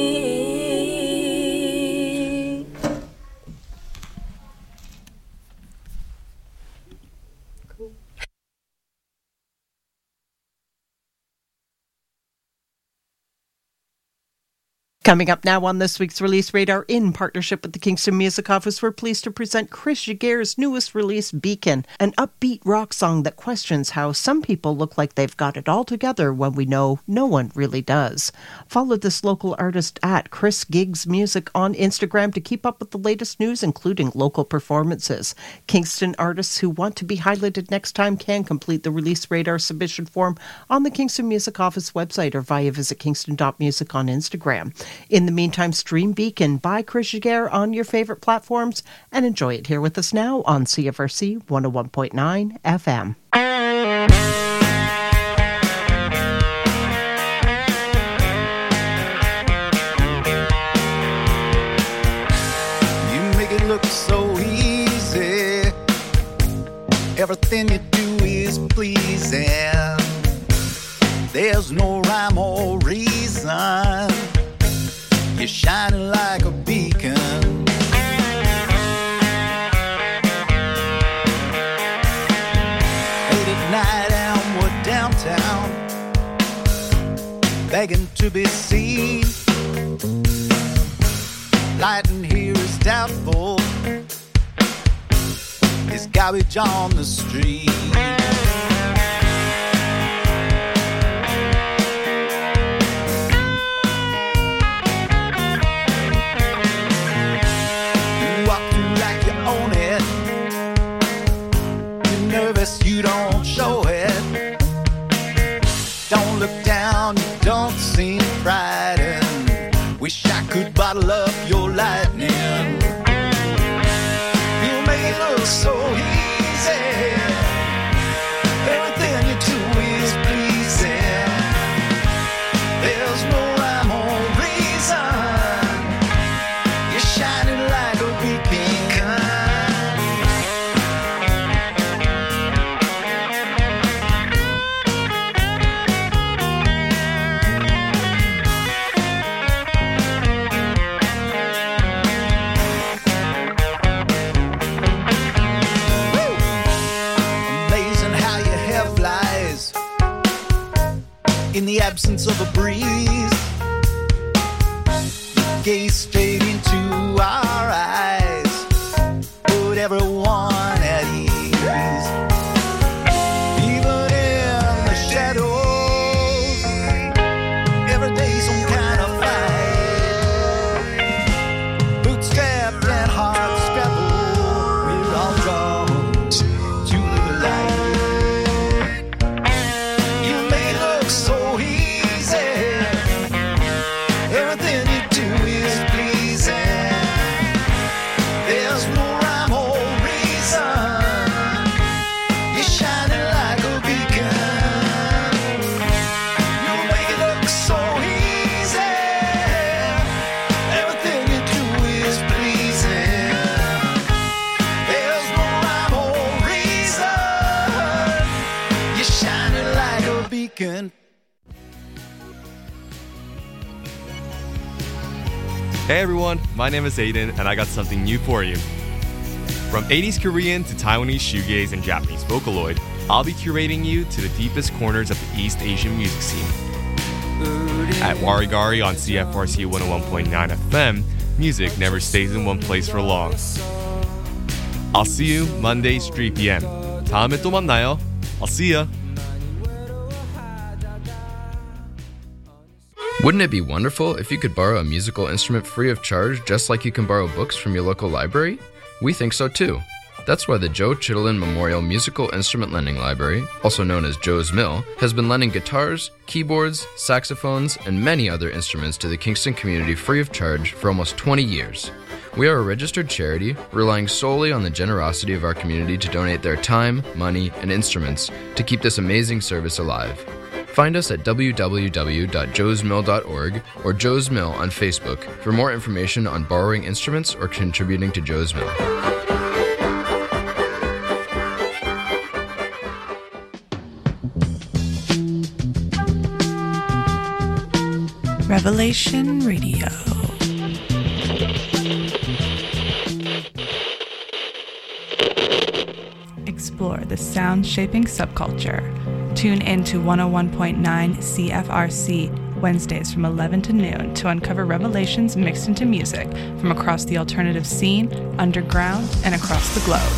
Coming up now on this week's Release Radar, in partnership with the Kingston Music Office, we're pleased to present Chris Giguère's newest release, Beacon, an upbeat rock song that questions how some people look like they've got it all together when we know no one really does. Follow this local artist at Chris Gigs Music on Instagram to keep up with the latest news, including local performances. Kingston artists who want to be highlighted next time can complete the Release Radar submission form on the Kingston Music Office website or via visit kingston dot music on Instagram. In the meantime, stream Beacon by Chris Giguère on your favorite platforms and enjoy it here with us now on C F R C one oh one point nine F M. You make it look so easy. Everything you do is pleasing. There's no rhyme or reason. You're shining like a beacon. Late at night and we're downtown, begging to be seen. Light in here is doubtful. There's garbage on the street. You don't show it. Don't look down, you don't seem frightened. Wish I could bottle up your lightning. You make it look so easy. Everything you do is pleasing. There's no rhyme or reason. You're shining like a beacon. In the absence of a breeze, you gaze straight into our eyes, put everyone at ease. Even in the shadows, every day some kind of fight. Bootstrapped and hard scrabble, we're all drawn to the light. So Hey everyone, my name is Aiden and I got something new for you. From eighties Korean to Taiwanese shoegaze and Japanese Vocaloid, I'll be curating you to the deepest corners of the East Asian music scene. At Warigari on C F R C one oh one point nine F M, music never stays in one place for long. I'll see you Mondays three p.m. 다음에 또 만나요. I'll see ya. Wouldn't it be wonderful if you could borrow a musical instrument free of charge just like you can borrow books from your local library? We think so too. That's why the Joe Chittenden Memorial Musical Instrument Lending Library, also known as Joe's Mill, has been lending guitars, keyboards, saxophones, and many other instruments to the Kingston community free of charge for almost twenty years. We are a registered charity, relying solely on the generosity of our community to donate their time, money, and instruments to keep this amazing service alive. Find us at w w w dot joes mill dot org or Joe's Mill on Facebook for more information on borrowing instruments or contributing to Joe's Mill. Revelation Radio. Explore the sound-shaping subculture. Tune in to one oh one point nine C F R C Wednesdays from eleven to noon to uncover revelations mixed into music from across the alternative scene, underground, and across the globe.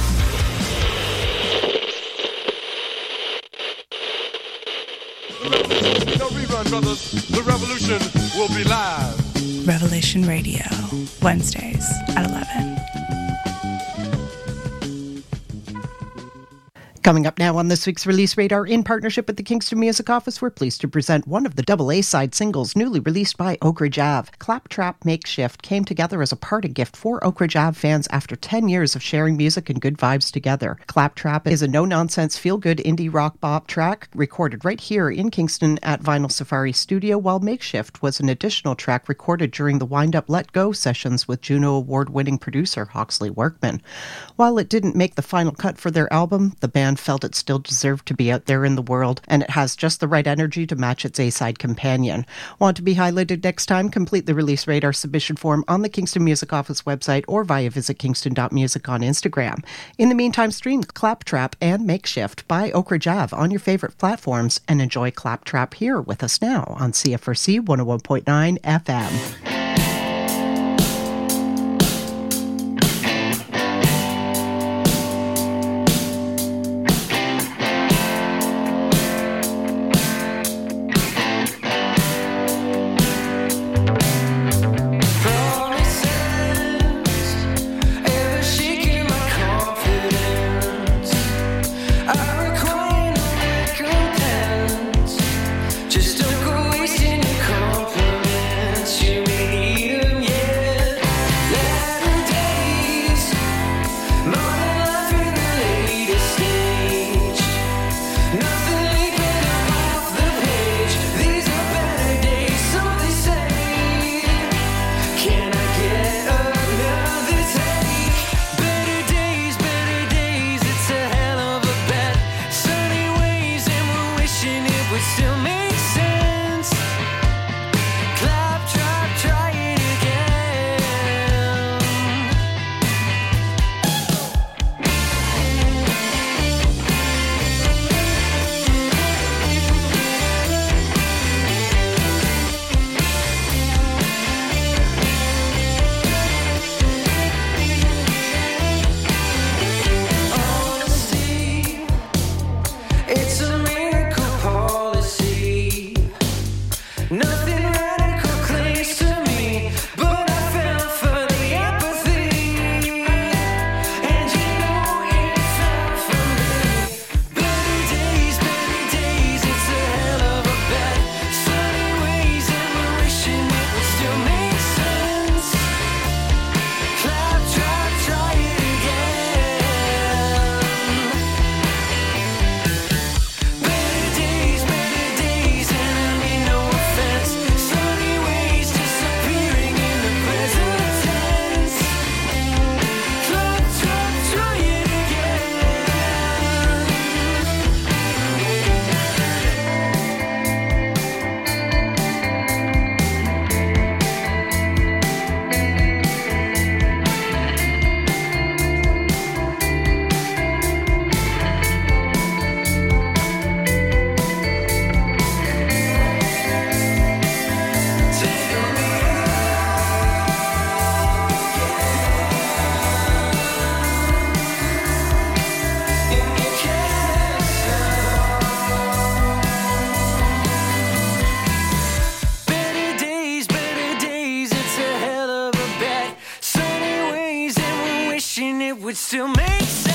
No rerun, brothers. The revolution will be live. Revelation Radio, Wednesdays at eleven. Coming up now on this week's Release Radar, in partnership with the Kingston Music Office, we're pleased to present one of the double A-side singles newly released by Oak Ridge Ave. Claptrap Makeshift came together as a parting gift for Oak Ridge Ave fans after ten years of sharing music and good vibes together. Claptrap is a no-nonsense, feel-good indie rock bop track recorded right here in Kingston at Vinyl Safari Studio, while Makeshift was an additional track recorded during the Wind Up Let Go sessions with Juno Award-winning producer Hawksley Workman. While it didn't make the final cut for their album, the band felt it still deserved to be out there in the world, and it has just the right energy to match its A-side companion. Want to be highlighted next time? Complete the Release Radar submission form on the Kingston Music Office website or via visit kingston dot music on Instagram. In the meantime, stream Claptrap and Makeshift by Oak Ridge Ave on your favorite platforms and enjoy Claptrap here with us now on C F R C one oh one point nine F M. Would still make sense.